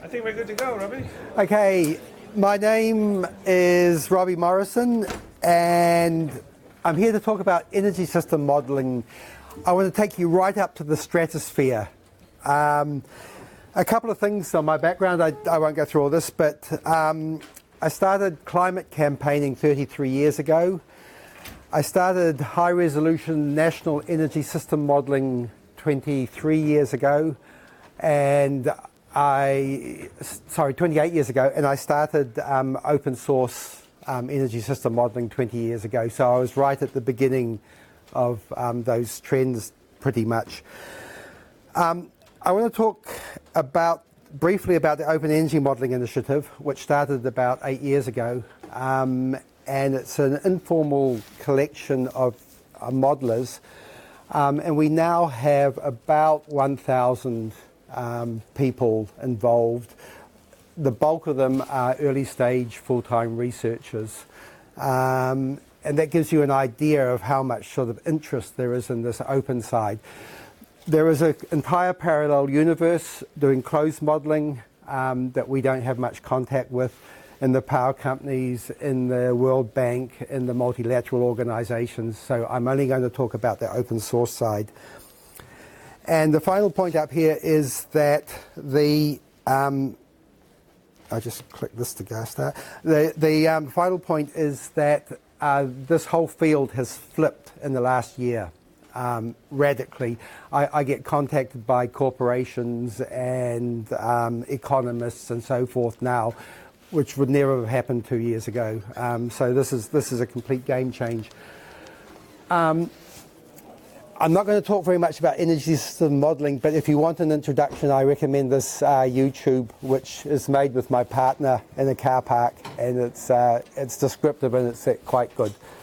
I think we're good to go, Robbie. Okay, my name is Robbie Morrison, and I'm here to talk about energy system modelling. I want to take you right up to the stratosphere. A couple of things on my background, I won't go through all this, but I started climate campaigning 33 years ago. I started high-resolution national energy system modelling 23 years ago, and 28 years ago, and I started open source energy system modelling 20 years ago. So I was right at the beginning of those trends, pretty much. I want to talk briefly about the Open Energy Modelling Initiative, which started about 8 years ago, and it's an informal collection of modellers, and we now have about 1,000 people involved. The bulk of them are early stage full-time researchers, and that gives you an idea of how much sort of interest there is in this open side. There is an entire parallel universe doing closed modelling that we don't have much contact with in the power companies, in the World Bank, in the multilateral organisations, so I'm only going to talk about the open source side. And the final point up here is that I just click this to go start. The final point is that this whole field has flipped in the last year radically. I get contacted by corporations and economists and so forth now, which would never have happened 2 years ago. So this is a complete game change. I'm not going to talk very much about energy system modelling, but if you want an introduction, I recommend this YouTube, which is made with my partner in a car park, and it's descriptive and it's quite good.